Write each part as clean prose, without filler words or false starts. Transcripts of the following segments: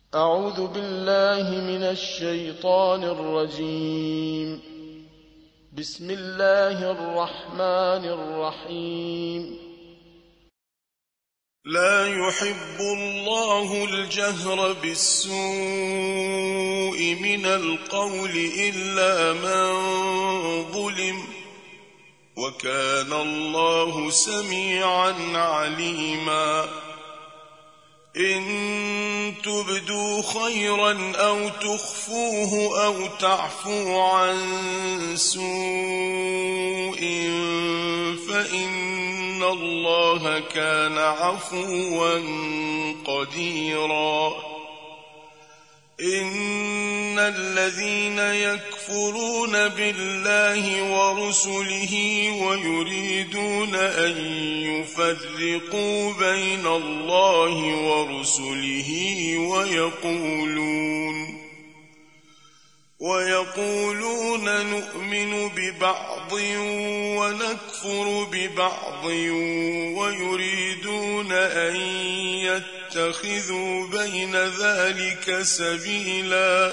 أعوذ بالله من الشيطان الرجيم. بسم الله الرحمن الرحيم. لا يحب الله الجهر بالسوء من القول إلا من ظلم، وكان الله سميعا عليما. إن تبدوا خيرا أو تخفوه أو تعفو عن سوء فإن الله كان عفوا قديرا. إن الذين يكفرون بالله ورسله ويريدون أن يفرقوا بين الله ورسله ويقولون نؤمن ببعض ونكفر ببعض ويريدون أن يتخذوا بين ذلك سبيلا.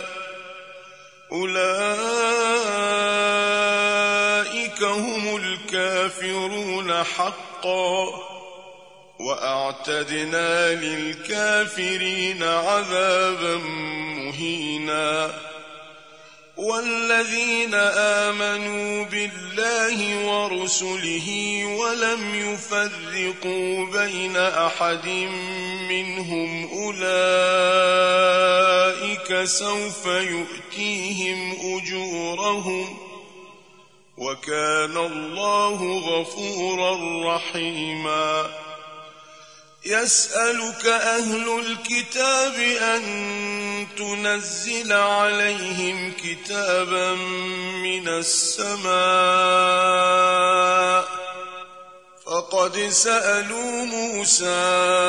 أولئك هم الكافرون حقا، وأعتدنا للكافرين عذابا مهينا. والذين آمنوا بالله ورسله ولم يفرقوا بين أحد منهم أولئك سوف يؤتيهم أجورهم، وكان الله غفورا رحيما. يسألك أهل الكتاب أن تنزل عليهم كتابا من السماء، فقد سألوا موسى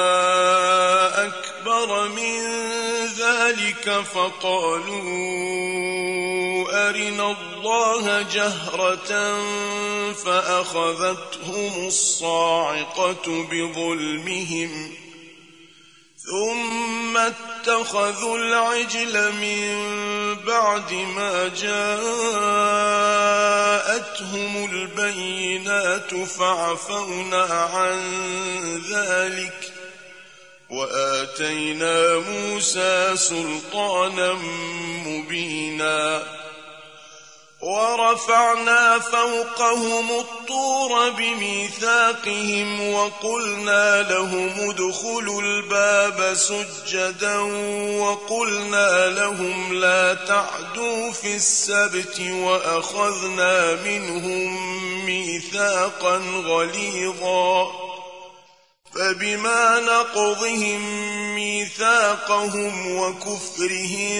أكبر من ذلك فقالوا أرنا الله جهرة فأخذتهم الصاعقة بظلمهم ثم اتخذوا العجل من بعد ما جاءتهم البينات فعفونا عن ذلك وآتينا موسى سلطانا مبينا. ورفعنا فوقهم الطور بميثاقهم وقلنا لهم ادخلوا الباب سجدا وقلنا لهم لا تعدوا في السبت وأخذنا منهم ميثاقا غليظا. فبما نقضهم ميثاقهم وكفرهم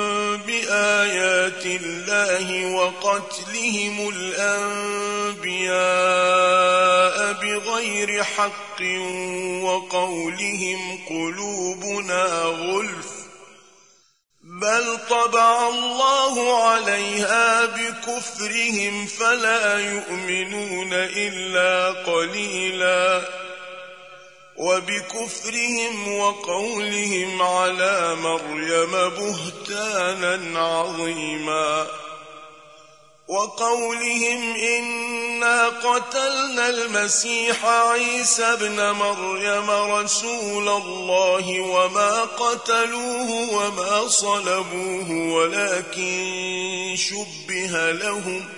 بآيات الله وقتلهم الأنبياء بغير حق وقولهم قلوبنا غلف بل طبع الله عليها بكفرهم فلا يؤمنون إلا قليلا. وبكفرهم وقولهم على مريم بهتانا عظيما. وقولهم إنا قتلنا المسيح عيسى ابن مريم رسول الله وما قتلوه وما صلبوه ولكن شبه لهم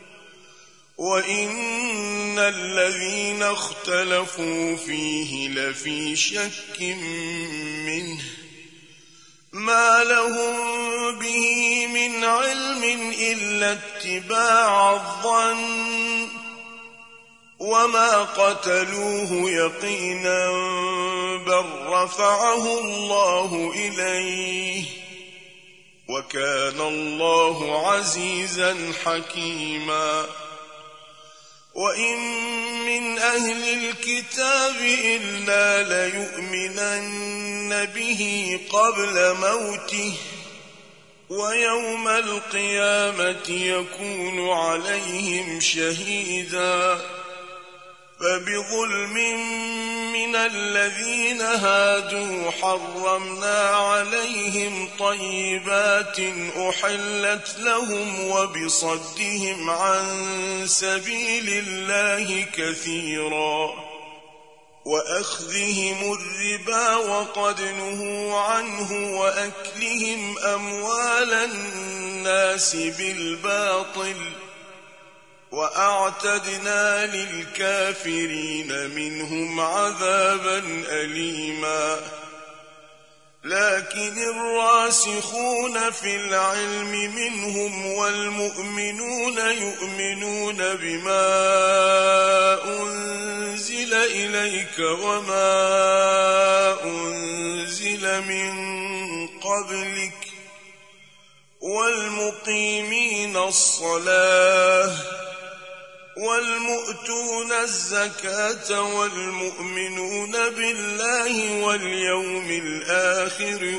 وإن الذين اختلفوا فيه لفي شك منه ما لهم به من علم إلا اتباع الظن وما قتلوه يقينا بل رفعه الله إليه وكان الله عزيزا حكيما. وإن من أهل الكتاب إلا ليؤمنن به قبل موته ويوم القيامة يكون عليهم شهيدا. فبظلم من الذين هادوا حرمنا عليهم طيبات أحلت لهم وبصدهم عن سبيل الله كثيرا وأخذهم الربا وقد نهوا عنه وأكلهم أموال الناس بالباطل وأعتدنا للكافرين منهم عذابا أليما لكن الراسخون في العلم منهم والمؤمنون يؤمنون بما أنزل إليك وما أنزل من قبلك والمقيمين الصلاة والمؤتون الزكاة والمؤمنون بالله واليوم الآخر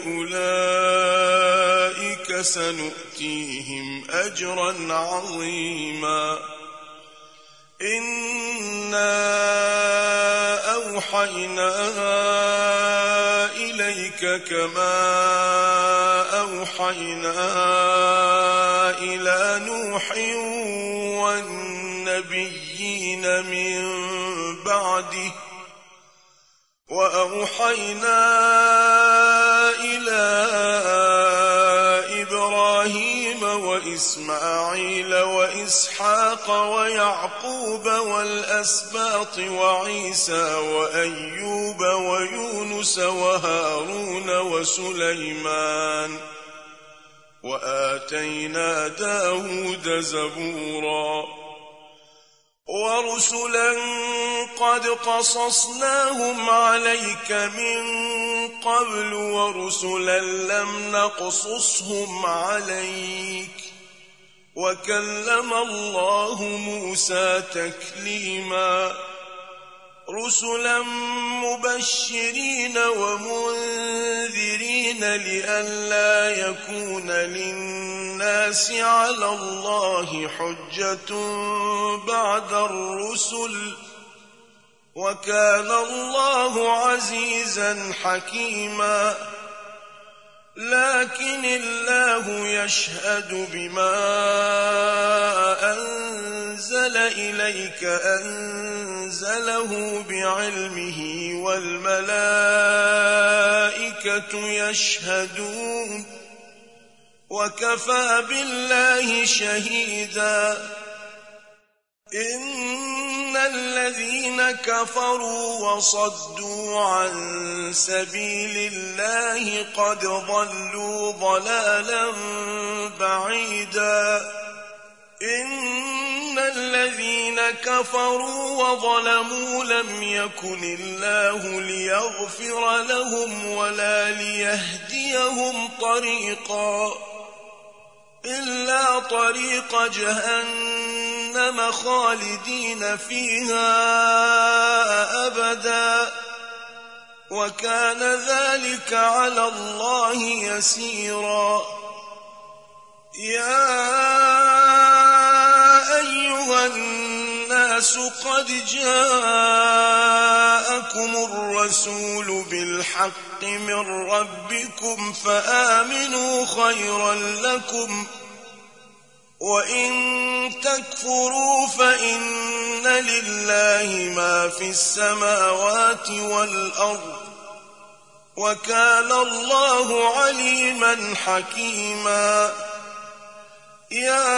أولئك سنؤتيهم أجرا عظيما إنا أوحينا إليك كما أوحينا إلى نوح والنبيين من بعده وأوحينا إلى إبراهيم وإسماعيل وإسحاق ويعقوب والأسباط وعيسى وأيوب ويونس وهارون وسليمان وآتينا داود زبورا ورسلا قد قصصناهم عليك من قبل ورسلا لم نقصصهم عليك وكلم الله موسى تكليما رسلا مبشرين ومنذرين لئلا يكون للناس على الله حجة بعد الرسل وكان الله عزيزا حكيما لكن الله يشهد بما أنزل إليك أنزله بعلمه والملائكة يشهدون وكفى بالله شهيدا إن الذين كفروا وصدوا عن سبيل الله قد ضلوا ضلالا بعيدا إن الذين كفروا وظلموا لم يكن الله ليغفر لهم ولا ليهديهم طريقا إلا طريق جهنم خالدين فيها أبدا وكان ذلك على الله يسيرا يا أيها الناس قد جاءكم الرسول بالحق من ربكم فآمنوا خيرا لكم وإن تكفروا فإن لله ما في السماوات والأرض وكان الله عليما حكيما يا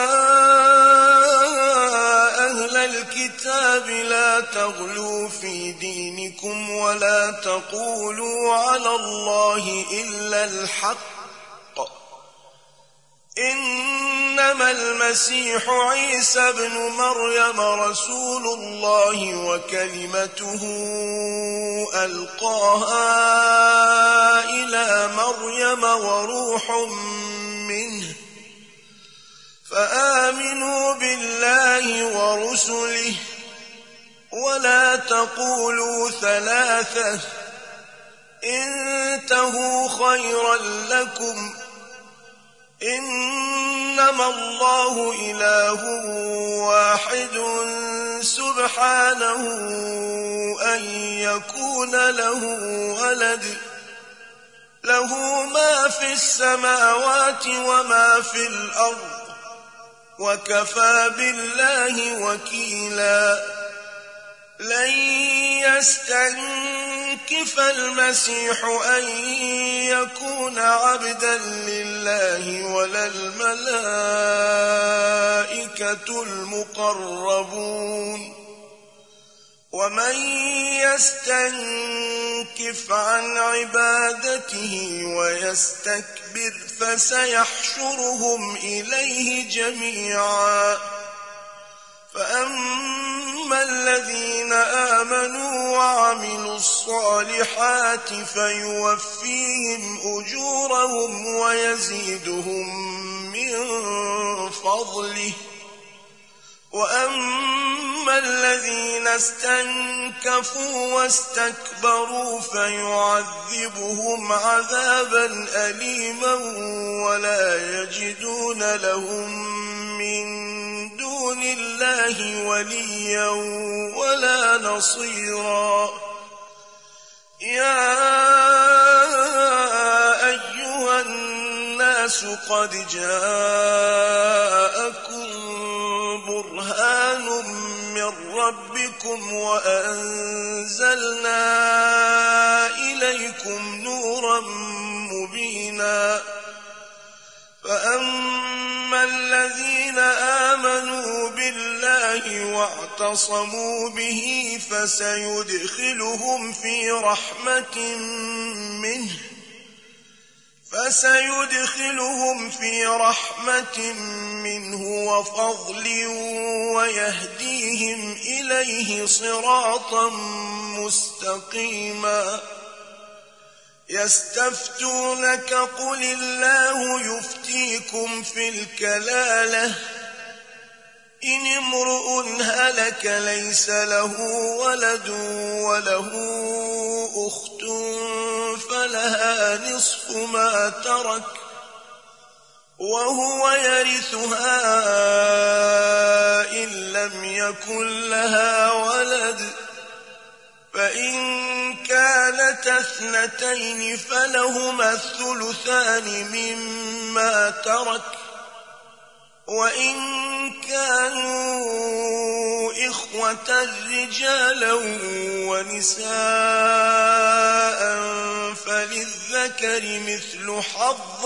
أهل الكتاب لا تغلوا في دينكم ولا تقولوا على الله إلا الحق إنما المسيح عيسى ابن مريم رسول الله وكلمته ألقاها إلى مريم وروح منه فآمنوا بالله ورسله ولا تقولوا ثلاثة انتهوا خيرا لكم إنما الله إله واحد سبحانه أن يكون له ولد له ما في السماوات وما في الأرض وكفى بالله وكيلا لن يستنكف المسيح أن يكون عبدا لله ولا الملائكة المقربون ومن يستنكف عن عبادته ويستكبر فسيحشرهم إليه جميعا فأما الذين آمنوا وعملوا الصالحات فيوفيهم أجورهم ويزيدهم من فضله وأما الذين استنكفوا واستكبروا فيعذبهم عذابا أليما ولا يجدون لهم من دون الله وليا ولا نصيرا يا أيها الناس قد جاءكم برهان من ربكم وأنزلنا إليكم نورا مبينا فأما الذين آمنوا بالله واعتصموا به فسيدخلهم في رحمة منه وفضل ويهديهم إليه صراطا مستقيما يستفتونك قل الله يفتيكم في الكلالة إن امرؤ هلك ليس له ولد وله أخت فلها نصف ما ترك وهو يرثها إن لم يكن لها ولد فإن كانت اثنتين فلهما الثلثان مما ترك وإن كانوا إخوة رجالا ونساء فللذكر مثل حظ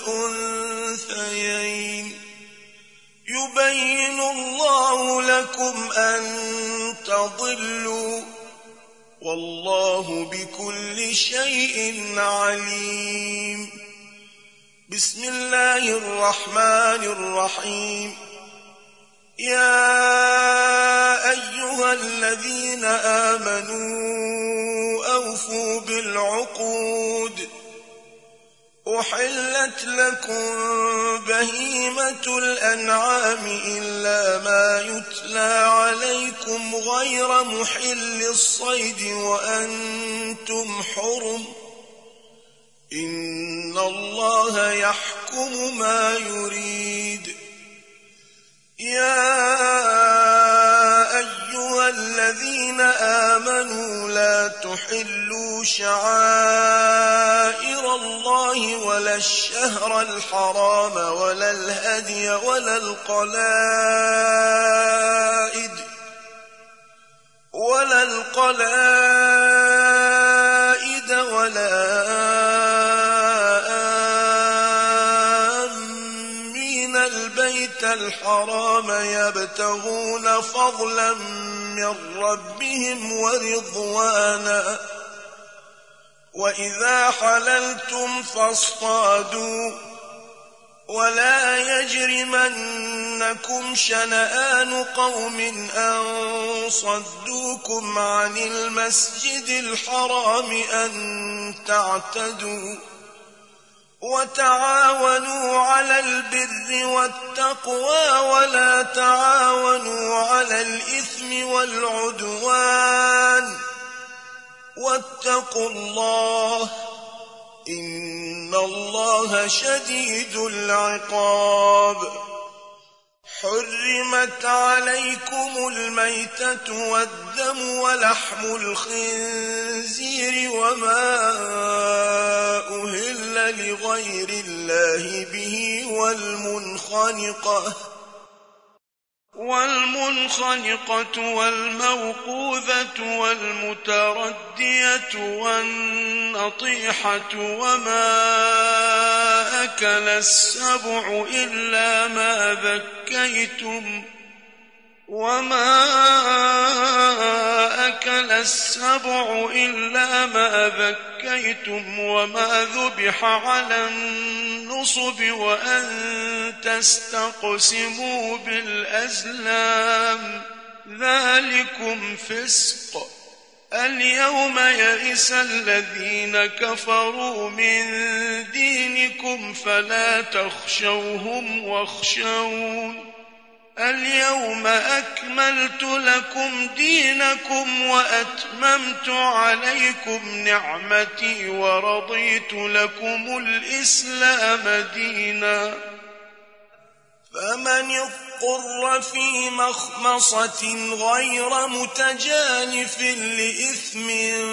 الأنثيين يبين الله لكم أن تضلوا والله بكل شيء عليم بسم الله الرحمن الرحيم يا أيها الذين آمنوا أوفوا بالعقود أحلت لكم بهيمة الأنعام إلا ما يتلى عليكم غير محل الصيد وأنتم حرم إن الله يحكم ما يريد يا أيها الذين آمنوا لا تحلوا شعائر الله ولا الشهر الحرام ولا الهدي ولا القلائد ولا آمين البيت الحرام يبتغون فضلا من ربهم ورضوانا وإذا حللتم فاصطادوا ولا يجرمنكم شنآن قوم أن صدوكم عن المسجد الحرام أن تعتدوا وتعاونوا على البر والتقوى ولا تعاونوا على الإثم والعدوان واتقوا الله إن الله شديد العقاب حرمت عليكم الميتة والدم ولحم الخنزير وما أهل لغير الله به والمنخنقة والموقوذة والمتردية والنطيحة وما أكل السبع إلا ما ذكيتم وما ذبح على النصب وأن تستقسموا بالأزلام ذلكم فسق. اليوم يئس الذين كفروا من دينكم فلا تخشوهم واخشون. اليوم أكملت لكم دينكم وأتممت عليكم نعمتي ورضيت لكم الإسلام دينا. فمن اضطر في مخمصة غير متجانف لإثم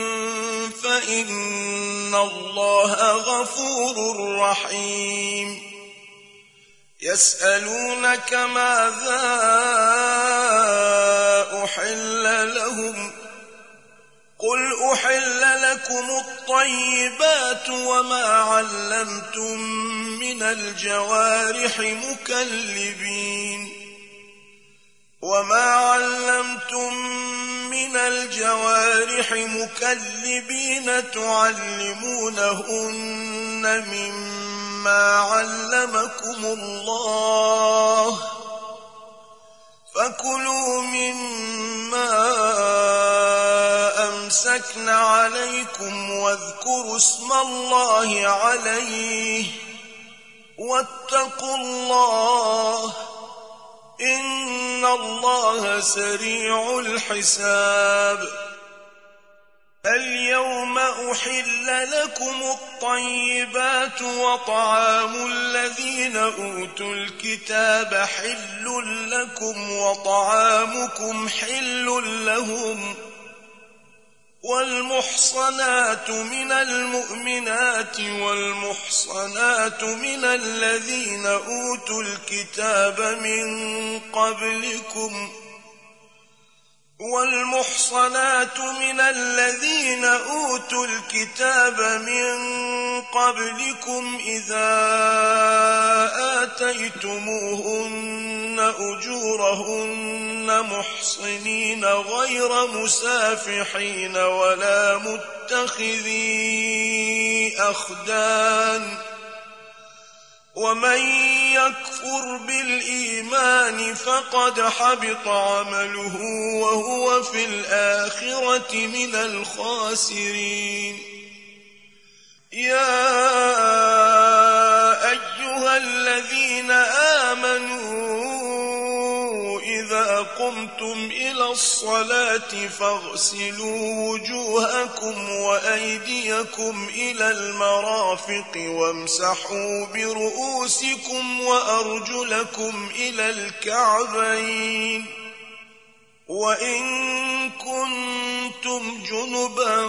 فإن الله غفور رحيم. يسألونك ماذا أحل لهم قل أحل لكم الطيبات وما علمتم من الجوارح مكلبين تعلمونهن مما علمكم الله فكلوا مما أمسكن عليكم واذكروا اسم الله عليه واتقوا الله إن الله سريع الحساب. اليوم أحل لكم الطيبات وطعام الذين أوتوا الكتاب حل لكم وطعامكم حل لهم والمحصنات من المؤمنات والمحصنات من الذين أوتوا الكتاب من قبلكم إذا آتيتموهن أجورهن محصنين غير مسافحين ولا متخذي أخدان. ومن يكفر بالإيمان فقد حبط عمله وهو في الآخرة من الخاسرين. يا أيها الذين آمنوا إذا قمتم إلى الصلاة فاغسلوا وجوهكم وأيديكم إلى المرافق وامسحوا برؤوسكم وأرجلكم إلى الكعبين وإن كنتم جنبا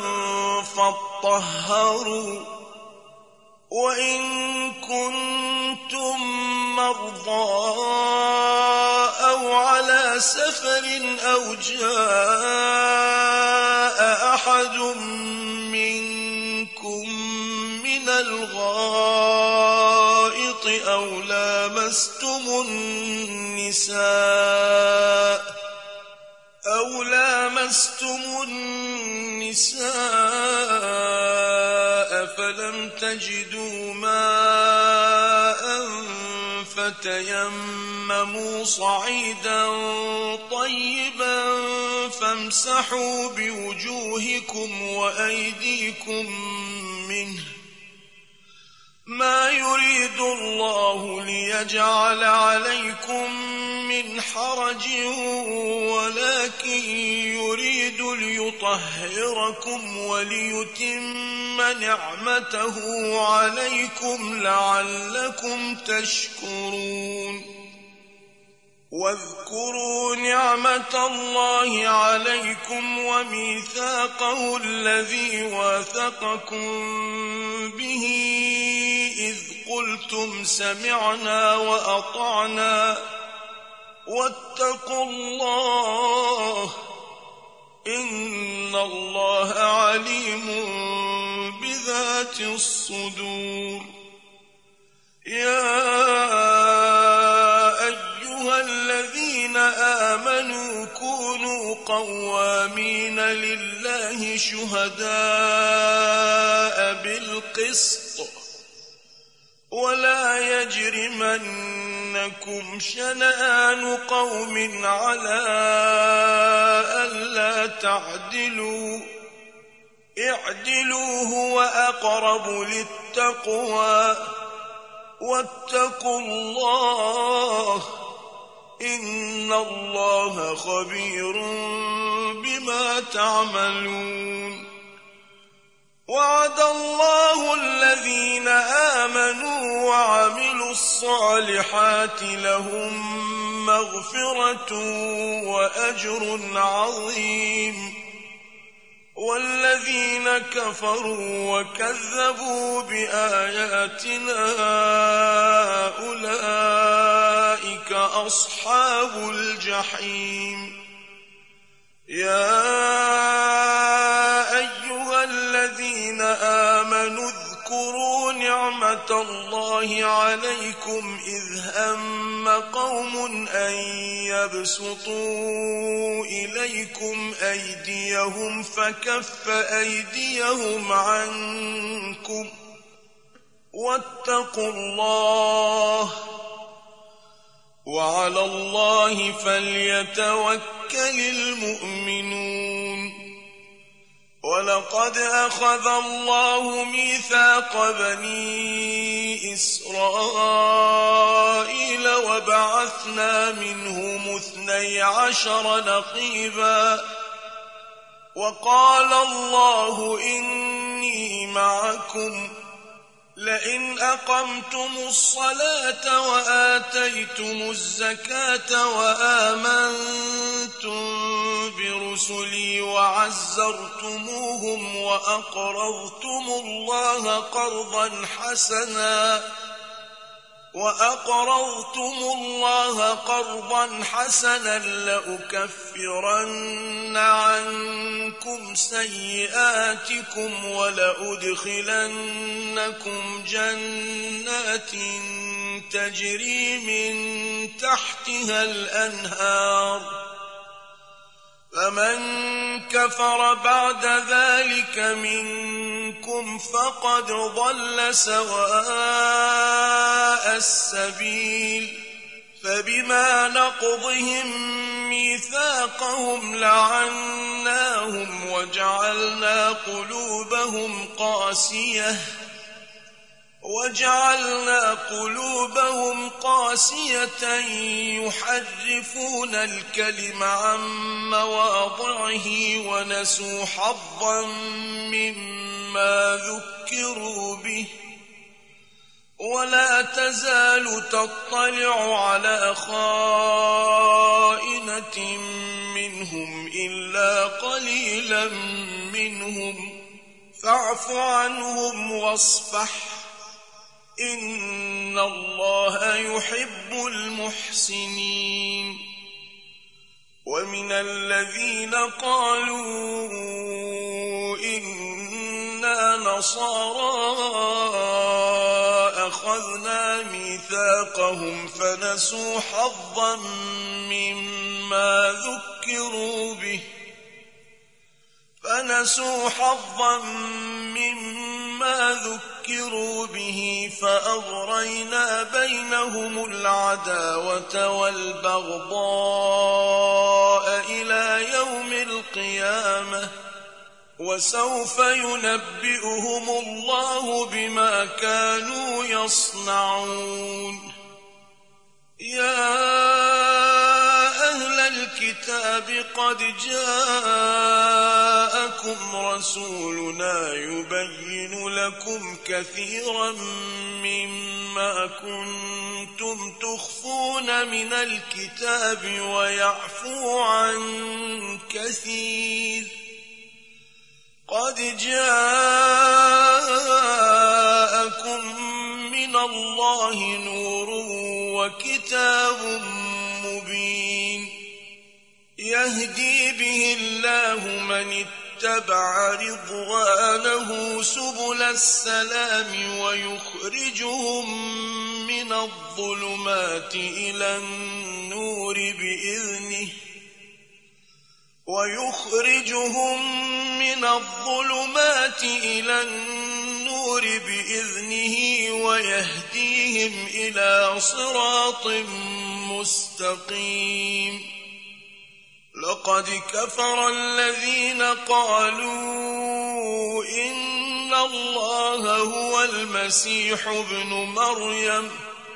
فاطهروا وإن كنتم مرضى أو على سفر أو جاء أحد منكم من الغائط أو لامستم النساء فلم تجدوا ماء فتيمموا صعيدا طيبا فامسحوا بوجوهكم وأيديكم منه ما يريد الله ليجعل عليكم من حرج ولكن يريد ليطهركم وليتم نعمته عليكم لعلكم تشكرون. واذكروا نعمة الله عليكم وميثاقه الذي واثقكم به إذ قلتم سمعنا وأطعنا واتقوا الله إن الله عليم بذات الصدور. يا أيها الذين آمنوا كونوا قوامين لله شهداء بالقسط ولا يجرمنكم شنآن قوم على ألا تعدلوا اعدلوا هو أقرب للتقوى واتقوا الله إن الله خبير بما تعملون. وعد الله الذين آمنوا وعملوا الصالحات لهم مغفرة وأجر عظيم. والذين كفروا وكذبوا بآياتنا أولئك أصحاب الجحيم. يا أيها الذين آمنوا اذكروا نعمة الله عليكم إذ هم قوم أن يبسطوا إليكم أيديهم فكف أيديهم عنكم واتقوا الله وعلى الله فليتوكل المؤمنون. ولقد أخذ الله ميثاق بني إسرائيل وبعثنا منهم 12 نقيبا وقال الله إني معكم لئن أقمتم الصلاة وآتيتم الزكاة وآمنتم برسلي وعزرتموهم وأقرضتم الله قرضا حسنا لأكفرن عنكم سيئاتكم ولأدخلنكم جنات تجري من تحتها الأنهار فمن كفر بعد ذلك منكم فقد ضل سواء السبيل. فبما نقضهم ميثاقهم لعناهم وجعلنا قلوبهم قاسية يحرفون الكلم عن مواضعه ونسوا حظا مما ذكروا به ولا تزال تطلع على خائنة منهم إلا قليلا منهم فاعف عنهم واصفح إن الله يحب المحسنين. ومن الذين قالوا إنا نصارى أخذنا ميثاقهم فنسوا حظا مما ذكروا به فأغرينا بينهم العداوة والبغضاء إلى يوم القيامة وسوف ينبئهم الله بما كانوا يصنعون. يا أهل الكتاب قد جاءكم رسولنا يبين لكم كثيرا مما ما كنتم تخفون من الكتاب ويعفو عن كثير. قد جاءكم من الله نور وكتاب مبين يهدي به الله من اتبع رضوانه سبل السلام ويخرجهم من الظلمات إلى النور بإذنه ويهديهم إلى صراط مستقيم. لقد كفر الذين قالوا إن الله هو المسيح ابن مريم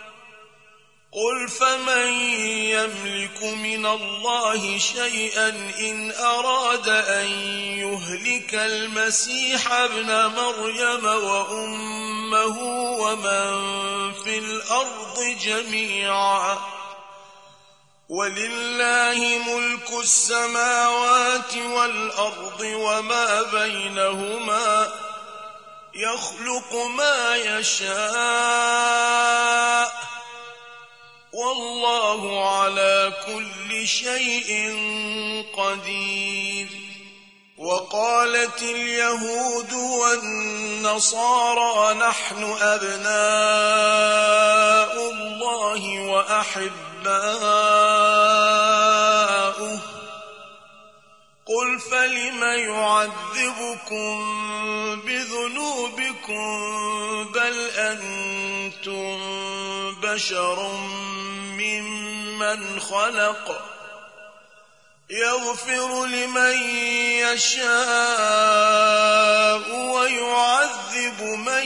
قل فمن يملك من الله شيئا إن أراد أن يهلك المسيح ابن مريم وأمه ومن في الأرض جميعا ولله ملك السماوات والأرض وما بينهما يخلق ما يشاء والله على كل شيء قدير. وقالت اليهود والنصارى نحن أبناء الله وأحباؤه قل فلم يعذبكم بذنوبكم بل أنتم بشر ممن خلق يغفر لمن يشاء ويعذب من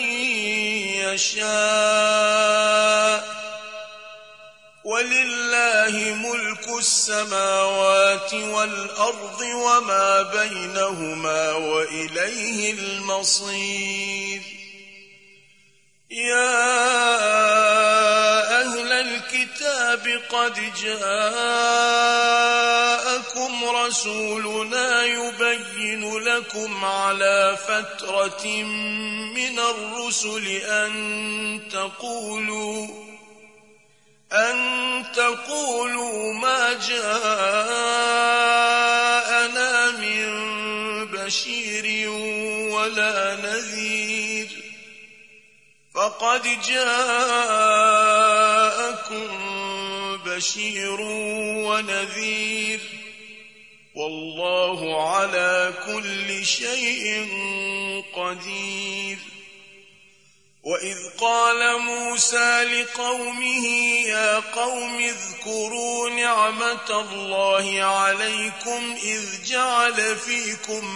يشاء ولله ملك السماوات والأرض وما بينهما وإليه المصير. يا أهل الكتاب قد جاءكم رسولنا يبين لكم على فترة من الرسل أن تقولوا ما جاءنا من بشير ولا نذير فقد جاءكم بشير ونذير والله على كل شيء قدير. وإذ قال موسى لقومه يا قوم اذكروا نعمة الله عليكم إذ جعل فيكم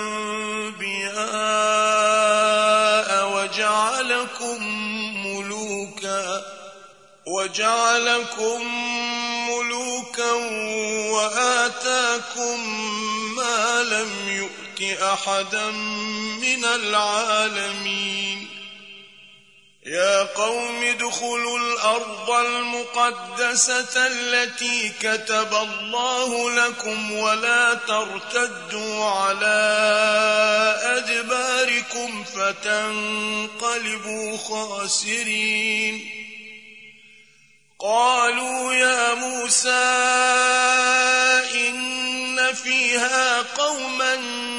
أنبياء وجعلكم ملوكا وآتاكم ما لم يؤت أحدا من العالمين. يا قوم ادخلوا الأرض المقدسة التي كتب الله لكم ولا ترتدوا على أدباركم فتنقلبوا خاسرين. قالوا يا موسى إن فيها قوما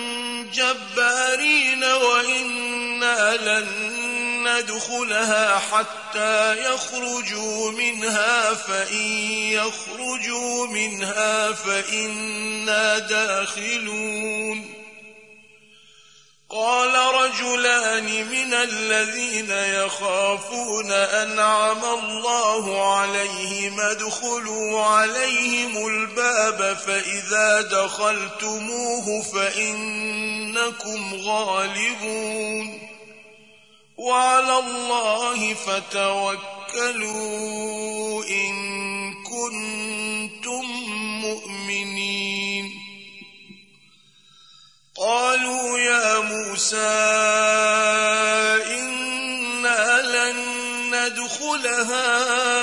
جبارين وإنا لن ندخلها حتى يخرجوا منها فإن يخرجوا منها فإنا داخلون. قال رجلان من الذين يخافون أنعم الله عليهم ادخلوا عليهم الباب فإذا دخلتموه فإنكم غالبون وعلى الله فتوكلوا إن كنتم مؤمنين. قالوا يا موسى إنا لن ندخلها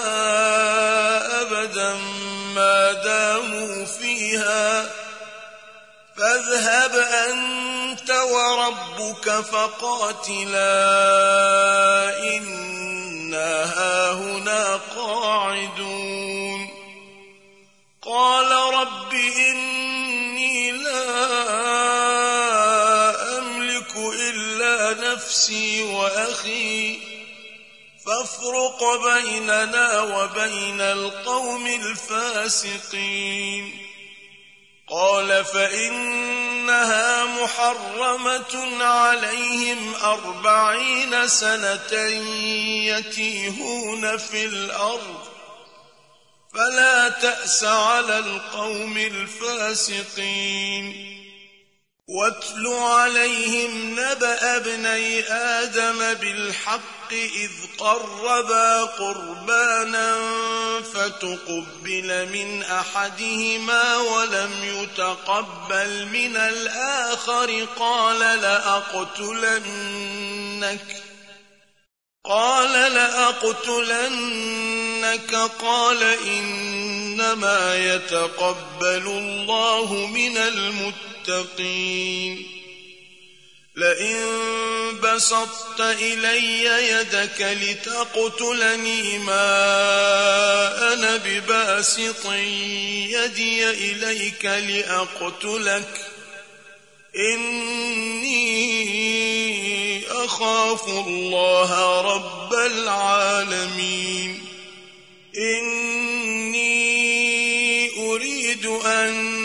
أبدا ما داموا فيها فاذهب أنت وربك فقاتلا إنا هاهنا قاعدون قال رب إني لا أملك إلا نفسي وأخي فافرق بيننا وبين القوم الفاسقين قال فإنها محرمة عليهم 40 سنة يتيهون في الأرض فلا تأس على القوم الفاسقين واتل عليهم نبأ ابني آدم بالحق إذ قربا قربانا فتقبل من أحدهما ولم يتقبل من الآخر قال لأقتلنك قال إنما يتقبل الله من المتقين لئن بسطت إلي يدك لتقتلني ما أنا بباسط يدي إليك لأقتلك إني أخاف الله رب العالمين إني أريد أن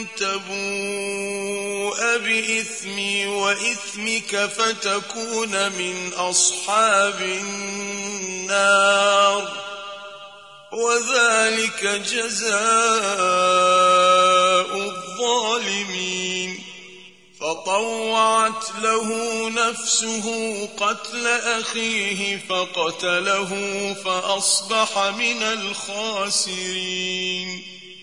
تبوء بإثمي وإثمك فتكون من أصحاب النار وذلك جزاء الظالمين فطوعت له نفسه قتل أخيه فقتله فأصبح من الخاسرين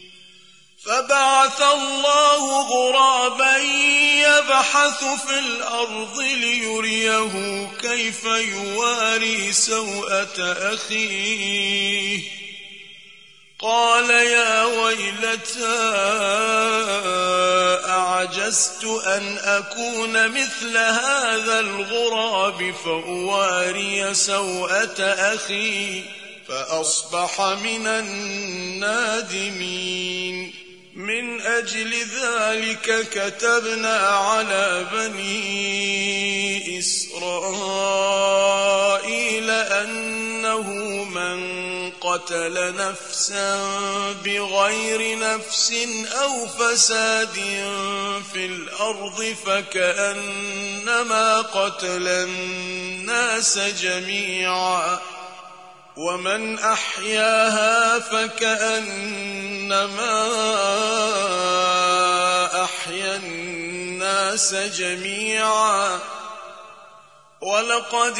فبعث الله غرابا يبحث في الأرض ليريه كيف يواري سوءة أخيه قال يا ويلتى أعجزت أن أكون مثل هذا الغراب فأواري سوءة أخي فأصبح من النادمين من أجل ذلك كتبنا على بني إسرائيل أنه من قتل نفسا بغير نفس أو فساد في الأرض فكأنما قتل الناس جميعا ومن أحياها فكأنما أحيا الناس جميعا ولقد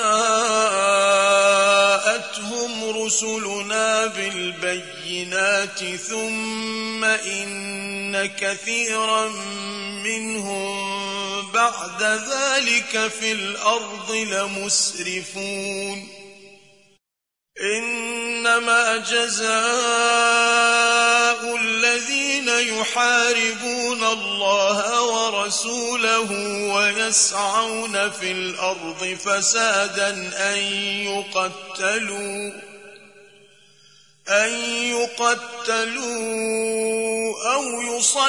جاءتهم رسلنا بالبينات ثم إن كثيرا منهم بعد ذلك في الأرض لمسرفون إنما جزاء الذين يحاربون الله ورسوله ويسعون في الأرض فسادا أن يقتلوا أو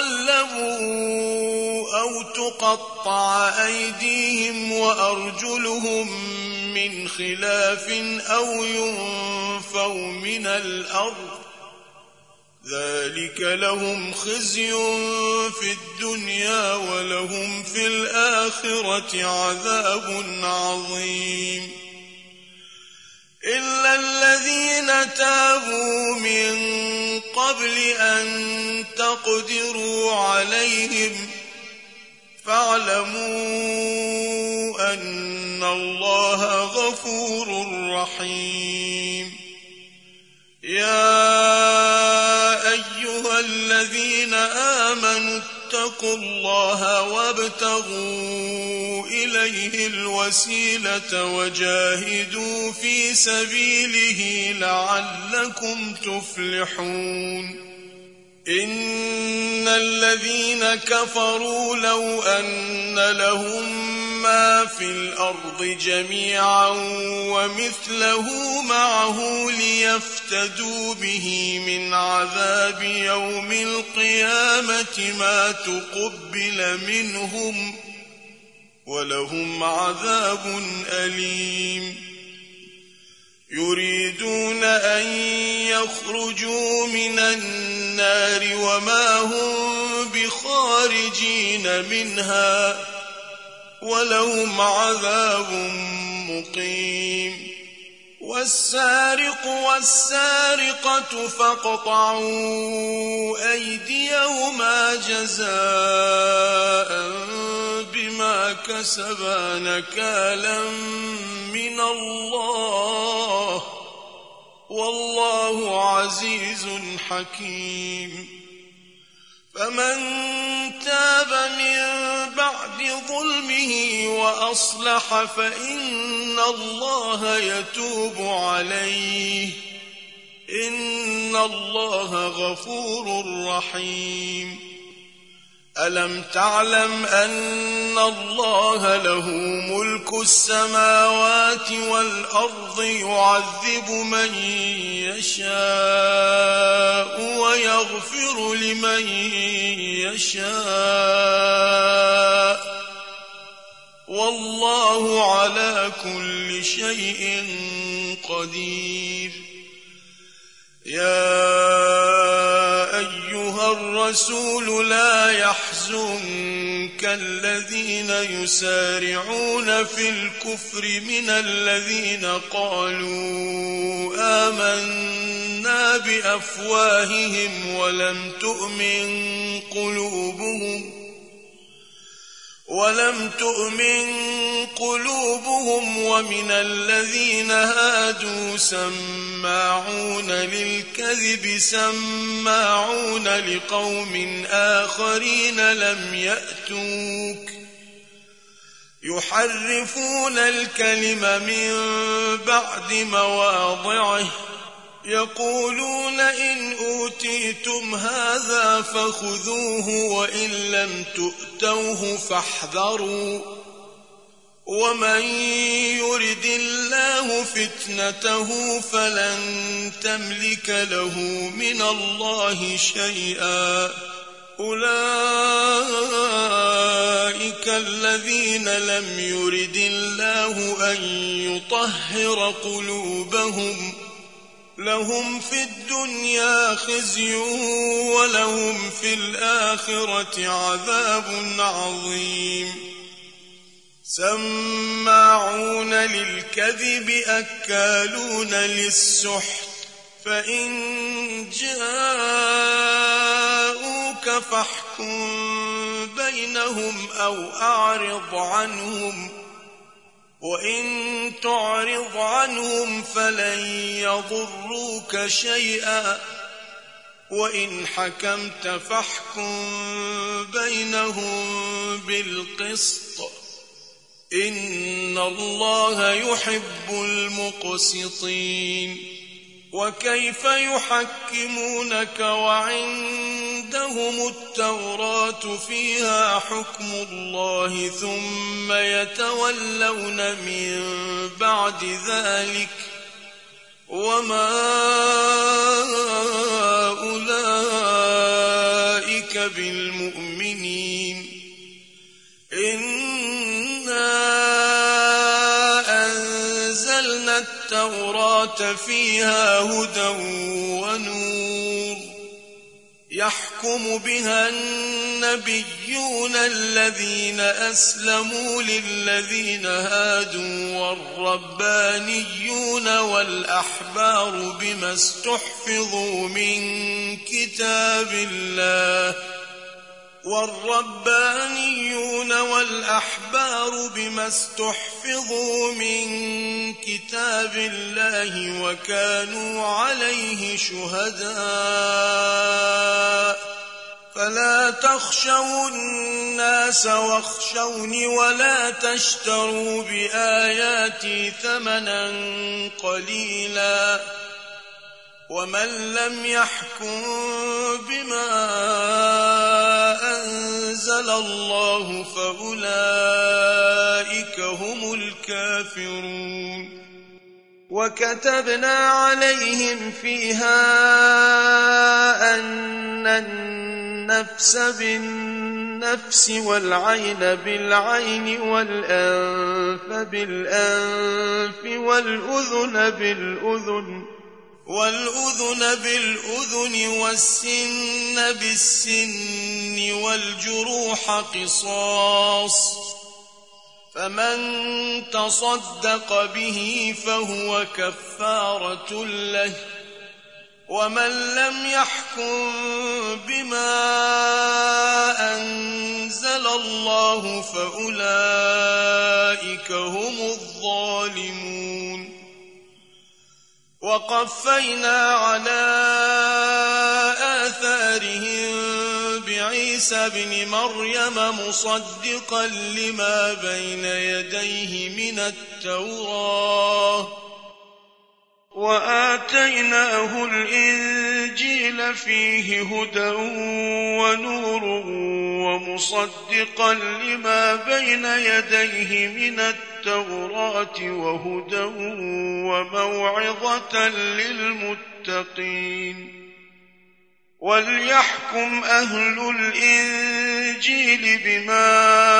يصلبوا أو تقطع أيديهم وأرجلهم من خلاف أو ينفوا من الأرض ذلك لهم خزي في الدنيا ولهم في الآخرة عذاب عظيم إلا الذين تابوا من قبل أن تقدروا عليهم فاعلموا أن الله غفور رحيم يا أيها الذين آمنوا اتقوا فاتقوا الله وابتغوا إليه الوسيلة وجاهدوا في سبيله لعلكم تفلحون إن الذين كفروا لو أن لهم ما في الأرض جميعا ومثله معه ليفتدوا به من عذاب يوم القيامة ما تقبل منهم ولهم عذاب أليم يريدون أن يخرجوا من النار وما هم بخارجين منها ولهم عذاب مقيم والسارق والسارقة فاقطعوا أيديهما جزاء بما كسبا نكالا من الله والله عزيز حكيم فمن تاب من بعد ظلمه وأصلح فإن الله يتوب عليه إن الله غفور رحيم ألم تعلم أن الله له ملك السماوات والأرض يعذب من يشاء ويغفر لمن يشاء والله على كل شيء قدير يا أيها الرسول لا يحزنك الذين يسارعون في الكفر من الذين قالوا آمنا بأفواههم ولم تؤمن قلوبهم ومن الذين هادوا سماعون للكذب سماعون لقوم آخرين لم يأتوك يحرفون الكلم من بعد مواضعه يقولون إن أوتيتم هذا فخذوه وإن لم تؤتوه فاحذروا ومن يرد الله فتنته فلن تملك له من الله شيئا أولئك الذين لم يرد الله أن يطهر قلوبهم لهم في الدنيا خزي ولهم في الآخرة عذاب عظيم سماعون للكذب أكالون للسحت فإن جاءوك فاحكم بينهم أو أعرض عنهم وإن تعرض عنهم فلن يضروك شيئا وإن حكمت فاحكم بينهم بالقسط إن الله يحب المقسطين وكيف يحكمونك وعندهم التوراة فيها حكم الله ثم يتولون من بعد ذلك وما أولئك بالمؤمنين التوراة فيها هدى ونور يحكم بها النبيون الذين أسلموا للذين هادوا والربانيون والأحبار بما استحفظوا من كتاب الله وكانوا عليه شهداء فلا تخشوا الناس واخشوني ولا تشتروا بآياتي ثمنا قليلا ومن لم يحكم بما أنزل الله فأولئك هم الكافرون. وكتبنا عليهم فيها أن النفس بالنفس والعين بالعين والأنف بالأنف والأذن بالأذن والسن بالسن والجروح قصاص فمن تصدق به فهو كفارة له ومن لم يحكم بما أنزل الله فأولئك هم الظالمون. وقفينا على آثارهم بعيسى ابن مريم مصدقا لما بين يديه من التوراة وآتيناه الإنجيل فيه هدى ونور ومصدقا لما بين يديه من التوراة وهدى وموعظة للمتقين. وليحكم أهل الإنجيل بما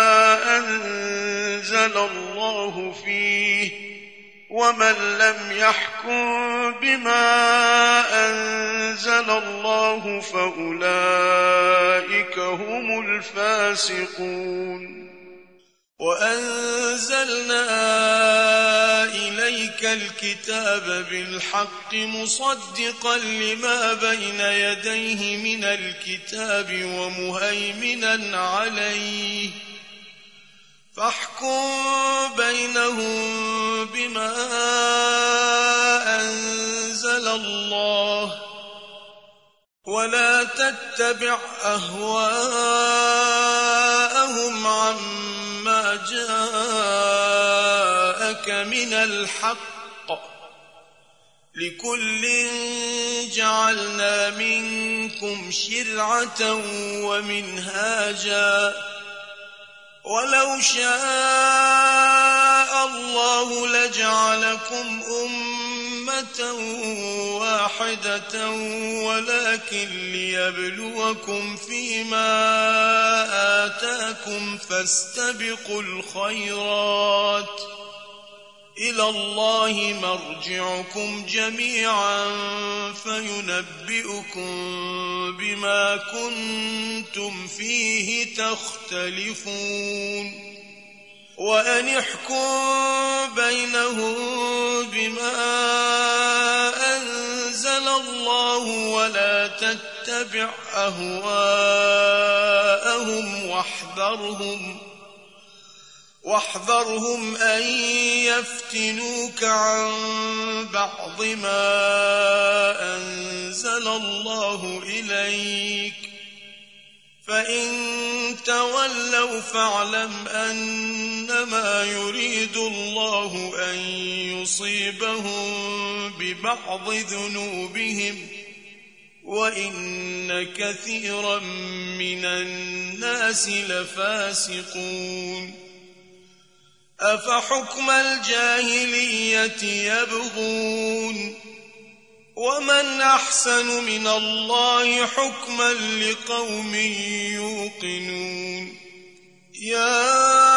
أنزل الله فيه ومن لم يحكم بما أنزل الله فأولئك هم الفاسقون. وأنزلنا إليك الكتاب بالحق مصدقا لما بين يديه من الكتاب ومهيمنا عليه فاحكم بينهم بما أنزل الله ولا تتبع أهواءهم عما جاءك من الحق لكل جعلنا منكم شرعة ومنهاجا ولو شاء الله لجعلكم أمة واحدة ولكن ليبلوكم فيما آتاكم فاستبقوا الخيرات إلى الله مرجعكم جميعا فينبئكم بما كنتم فيه تختلفون. وأن احكم بينهم بما أنزل الله ولا تتبع أهواءهم واحذرهم أن يفتنوك عن بعض ما أنزل الله إليك فإن تولوا فاعلم أنما يريد الله أن يصيبهم ببعض ذنوبهم وإن كثيرا من الناس لفاسقون. أفحكم الجاهلية يبغون ومن أحسن من الله حكما لقوم يوقنون. يا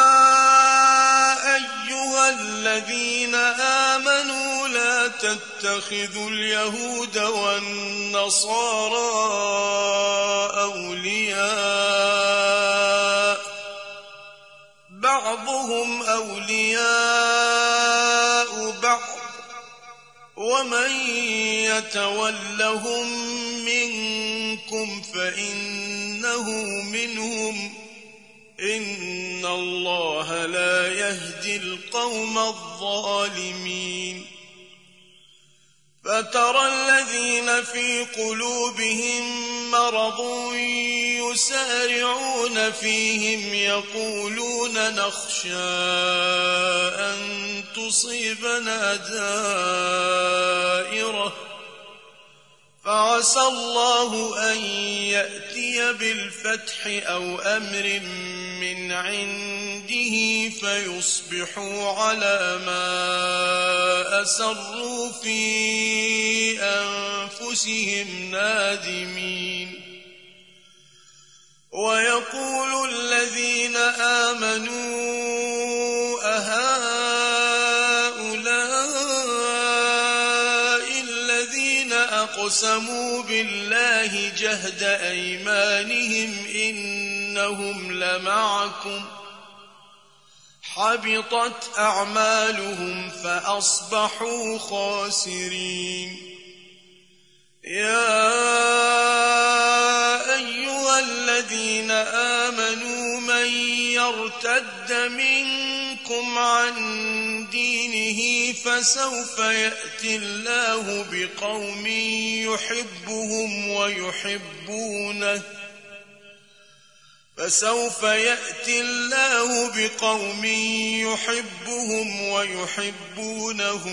أيها الذين آمنوا لا تتخذوا اليهود والنصارى أولياء بعضهم أولياء بعض ومن يتولهم منكم فإنه منهم إن الله لا يهدي القوم الظالمين. فترى الذين في قلوبهم مرض يسارعون فيهم يقولون نخشى أن تصيبنا دائرة فعسى الله أن يأتي بالفتح أو أمر من عنده فيصبحوا على ما أسروا في أنفسهم نادمين ويقول الذين آمنوا أهؤلاء الذين أقسموا بالله جهد أيمانهم إنهم لمعكم حبطت أعمالهم فأصبحوا خاسرين يا أيها الذين آمنوا من يرتد منكم عن دينه فسوف يأتي الله بقوم يحبهم ويحبونه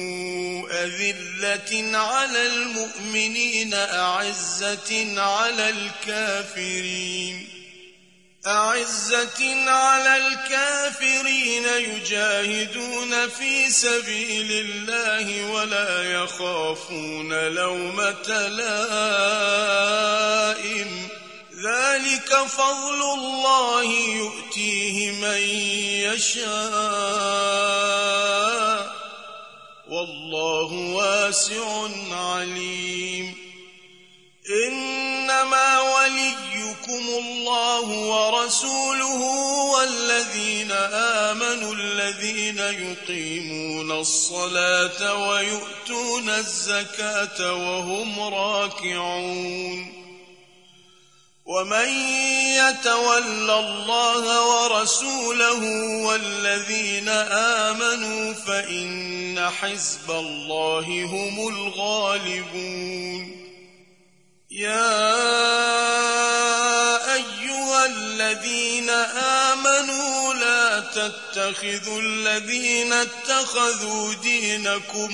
أذلة على المؤمنين أعزة على الكافرين يجاهدون في سبيل الله ولا يخافون لومة لائم ذلك فضل الله يؤتيه من يشاء والله واسع عليم إنما وليكم الله ورسوله والذين آمنوا الذين يقيمون الصلاة ويؤتون الزكاة وهم راكعون ومن يتول الله ورسوله والذين آمنوا فإن حزب الله هم الغالبون يا أيها الذين آمنوا لا تتخذوا الذين اتخذوا دينكم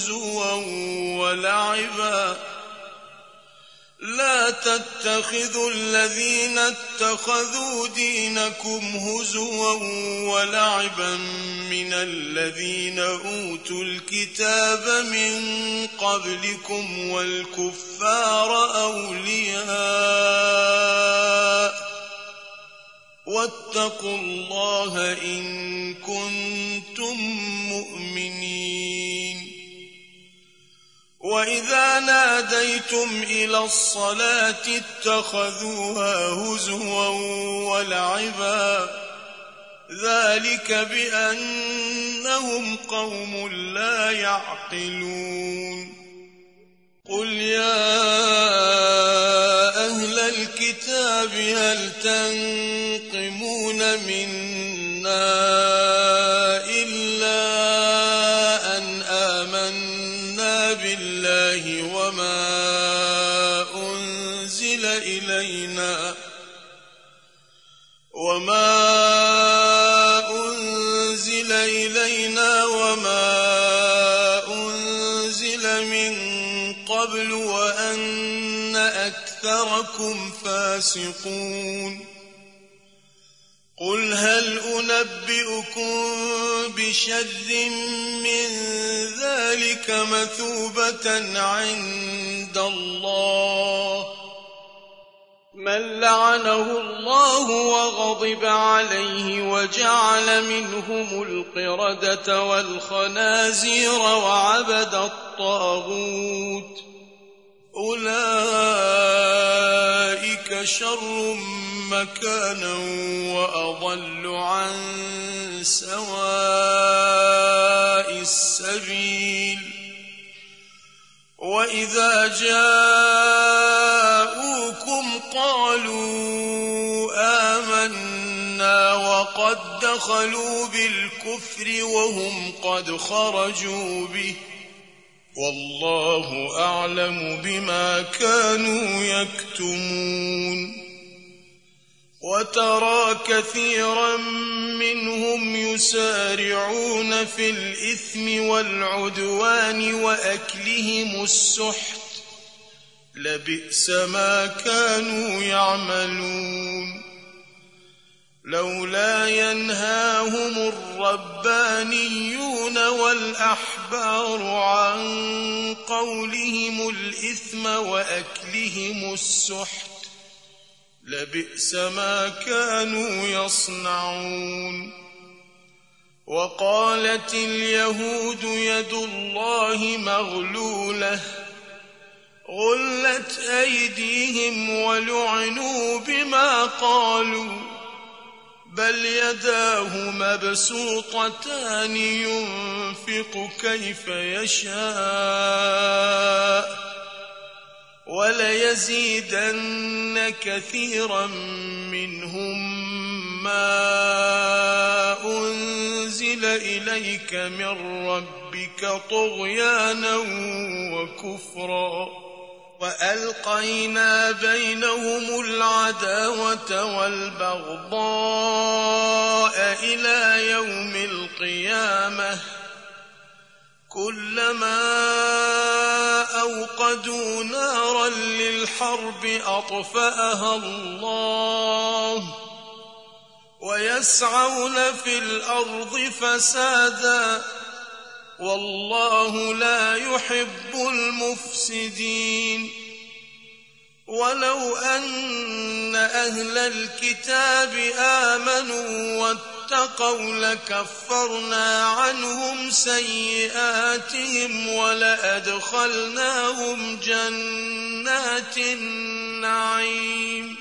هزوا ولعبا من الذين أوتوا الكتاب من قبلكم والكفار أولياء واتقوا الله إن كنتم مؤمنين وإذا ناديتم إلى الصلاة اتخذوها هزوا ولعبا ذلك بأنهم قوم لا يعقلون قل يا أهل الكتاب هل تنقمون منا إلا أن آمنا بالله وما أنزل إلينا وما أنزل من قبل وأن أكثركم فاسقون قل هل أنبئكم بشر من ذلك مثوبة عند الله من لعنه الله وغضب عليه وجعل منهم القردة والخنازير وعبد الطاغوت أولئك شر مكانا وأضل عن سواء السبيل وإذا جاءوكم قالوا آمنا وقد دخلوا بالكفر وهم قد خرجوا به والله أعلم بما كانوا يكتمون وترى كثيرا منهم يسارعون في الإثم والعدوان وأكلهم السحت لبئس ما كانوا يعملون لولا ينهاهم الربانيون والأحبار عن قولهم الإثم وأكلهم السحت لبئس ما كانوا يصنعون وقالت اليهود يد الله مغلولة غلت أيديهم ولعنوا بما قالوا بل يداه مبسوطتان ينفق كيف يشاء وليزيدن كثيرا منهم ما أنزل إليك من ربك طغيانا وكفرا وألقينا بينهم العداوة والبغضاء إلى يوم القيامة كلما أوقدوا نارا للحرب أطفأها الله ويسعون في الأرض فسادا والله لا يحب المفسدين ولو أن أهل الكتاب آمنوا واتقوا لكفرنا عنهم سيئاتهم ولأدخلناهم جنات النعيم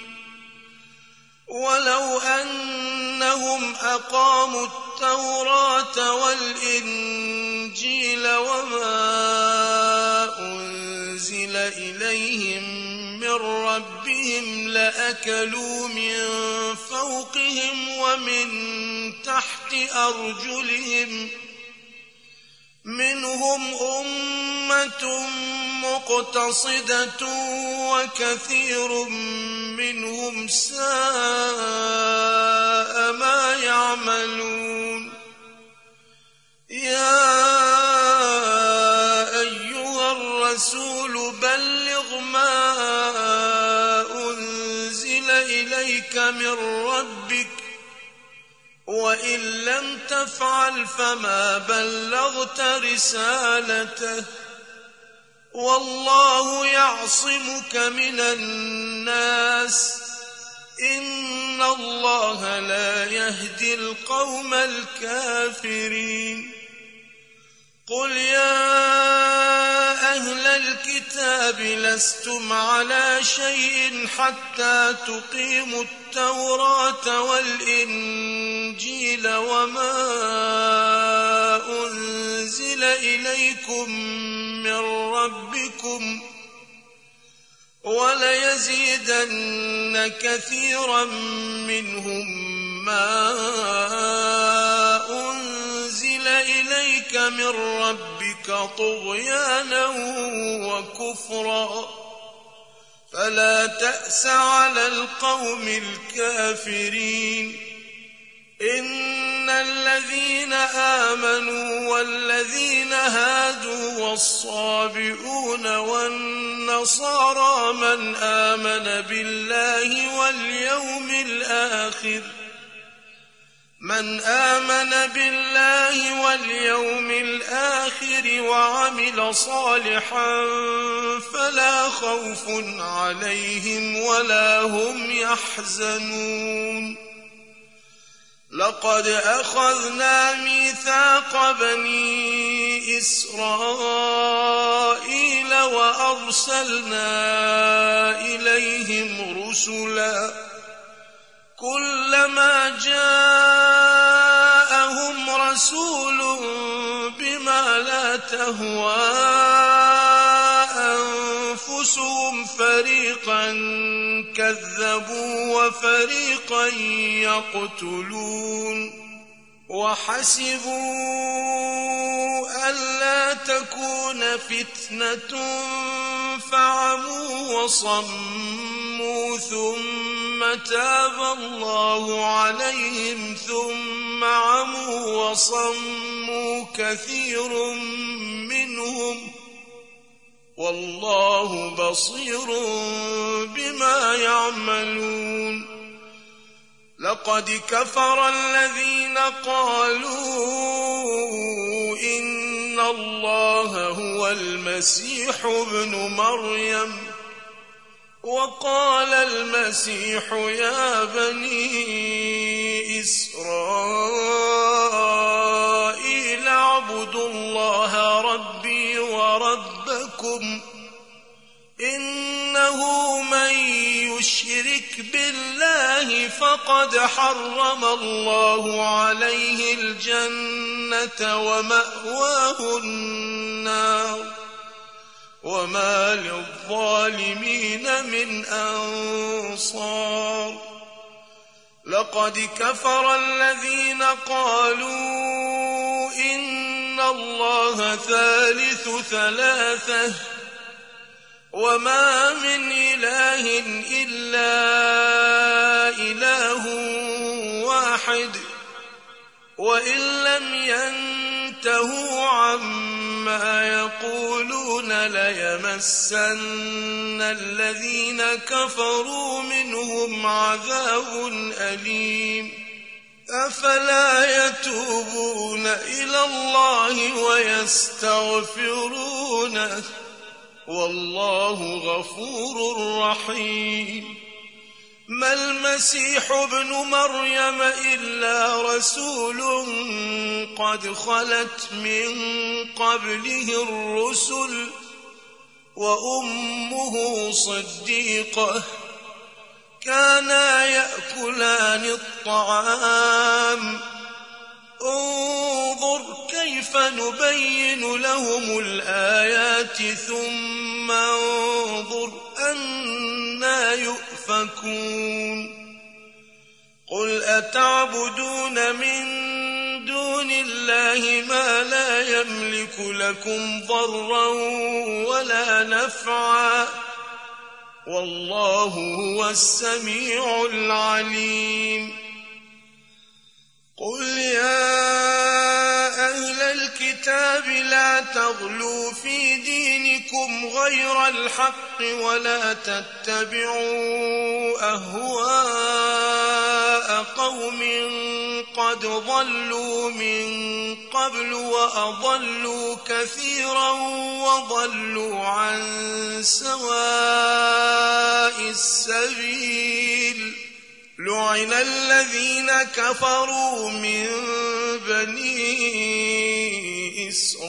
ولو أنهم أقاموا التوراة والإنجيل وما أنزل إليهم من ربهم لأكلوا من فوقهم ومن تحت أرجلهم منهم أمة مقتصدة وكثير منهم ساء ما يعملون يا أيها الرسول بلغ ما أنزل إليك من ربك وإن لم تفعل فما بلغت رسالته والله يعصمك من الناس إن الله لا يهدي القوم الكافرين قل يا أهل الكتاب لستم على شيء حتى تقيموا التوراة والإنجيل وما أنزل إليكم من ربكم وليزيدن كثيرا منهم ما أنزل إليك من ربك طغيانا وكفرا فلا تأس على القوم الكافرين إن الذين آمنوا والذين هادوا والصابئون والنصارى من آمن بالله واليوم الآخر وعمل صالحا فلا خوف عليهم ولا هم يحزنون لقد أخذنا ميثاق بني إسرائيل وأرسلنا إليهم رسلا كلما جاءهم رسول بما لا تهوى أنفسهم فريقا كذبوا وفريقا يقتلون وحسبوا ألا تكون فتنة فعموا وصموا ثم تاب الله عليهم ثم عموا وصموا كثير منهم والله بصير بما يعملون. لقد كفر الذين قالوا إن الله هو المسيح ابن مريم وقال المسيح يا بني إسرائيل اعبدوا الله ربي وربكم إنه من يشرك بالله فقد حرم الله عليه الجنة ومأواه النار وما للظالمين من أنصار. لقد كفر الذين قالوا إن الله ثالث ثلاثة وما من إله إلا إله واحد وإن لم ينتهوا عما يقولون ليمسن الذين كفروا منهم عذاب أليم. أفلا يتوبون إلى الله ويستغفرونه والله غفور رحيم. ما المسيح ابن مريم إلا رسول قد خلت من قبله الرسل وأمه صديقة كانا يأكلان الطعام انظر كيف نبين لهم الآيات ثم انظر أنى يؤفكون. قل أتعبدون من دون الله ما لا يملك لكم ضرا ولا نفعا والله هو السميع العليم. قل يا أهل الكتاب لا تغلوا في دينكم غير الحق ولا تتبعوا أهواء قوم قد ضلوا من قبل وأضلوا كثيرا وضلوا عن سواء السبيل. لعن الذين كفروا من بني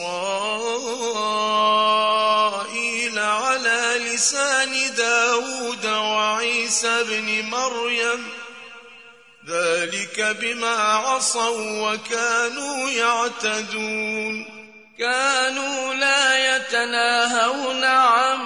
إسرائيل على لسان داود وعيسى بن مريم ذلك بما عصوا وكانوا يعتدون. كانوا لا يتناهون عن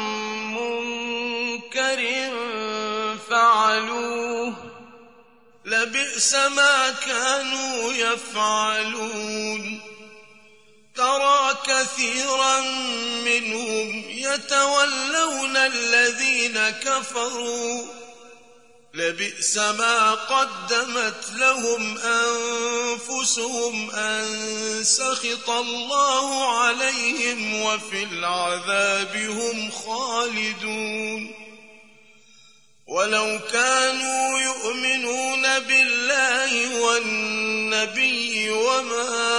منكر فعلوه لبئس ما كانوا يفعلون. ترى كثيرا منهم يتولون الذين كفروا لبئس ما قدمت لهم أنفسهم أن سخط الله عليهم وفي العذاب هم خالدون. ولو كانوا يؤمنون بالله والنبي وما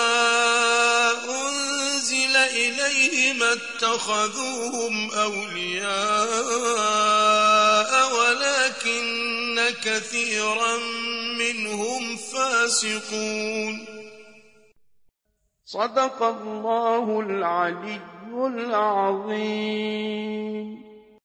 أنزل إليه ما اتخذوهم أولياء ولكن كثيرا منهم فاسقون. صدق الله العلي العظيم.